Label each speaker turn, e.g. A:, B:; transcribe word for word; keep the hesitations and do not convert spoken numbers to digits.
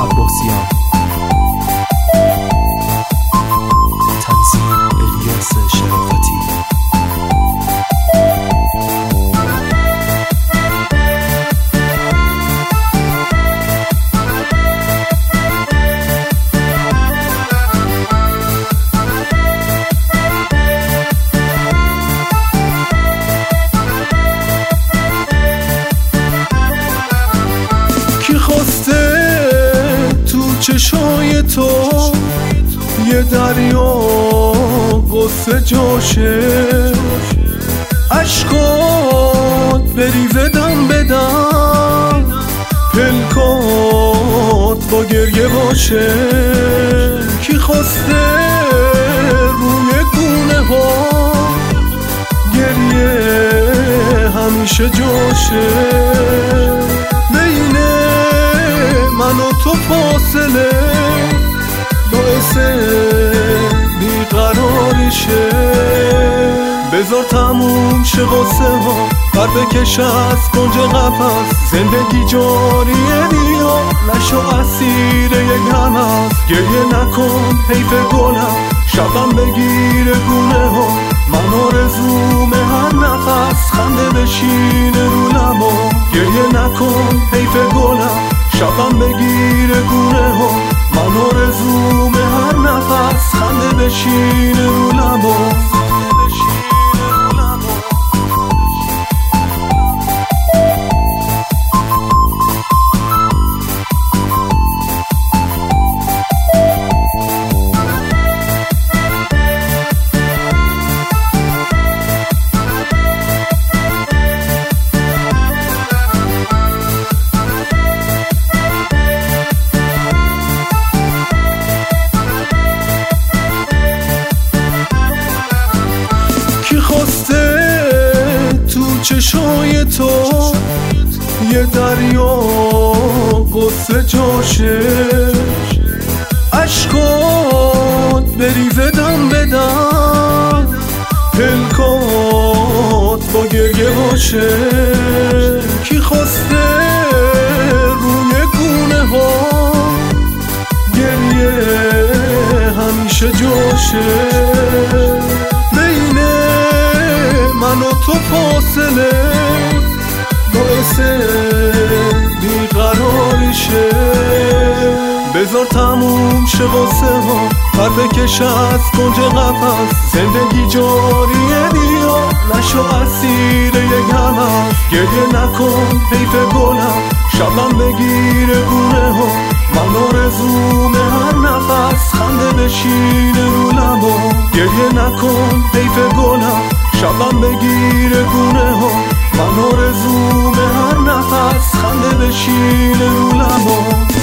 A: عباسیان، تنظیم الیاس شرافتی.
B: چشای تو یه دریا قصه جاشه، عشقات بریزه دم بدم، پلکات با گریه باشه. کی خواسته روی گونه ها گریه همیشه جاشه، بین من و تو فاصله باعث بیقراریشه. بذار تموم شه قصه ها، بر بکش از کنج قفس، زندگی جاریه بیا نشو اسیر یک هم. گریه نکن حیف گلم، شبم بگیره گونه ها، من آرزوم هر نفس خنده بشینه رو لبا. گریه نکن حیف گلم، شبم بگیره گونه ها، من آرزوم هر نفس خنده بشینه رو لبا. چشای تو یه دریا قصه جاشه، عشقات بریزه دم بدم، پلکات با گریه باشه. کی خواسته روی گونه ها گریه همیشه جاشه، بین من و تو فاصله باعث بیقراریشه. بذار تموم شه قصه ها، پر بکش از کنج قفس، زندگی جاریه بیا نشو اسیر یک هم. گریه نکن حیف گلم، شبم بگیره گونه ها، من آرزوم هر نفس خنده بشینه رو لبا. گریه نکن حیف گلم، شبم بگیره گونه ها، من آرزوم هر نفس خنده بشینه رو لبا.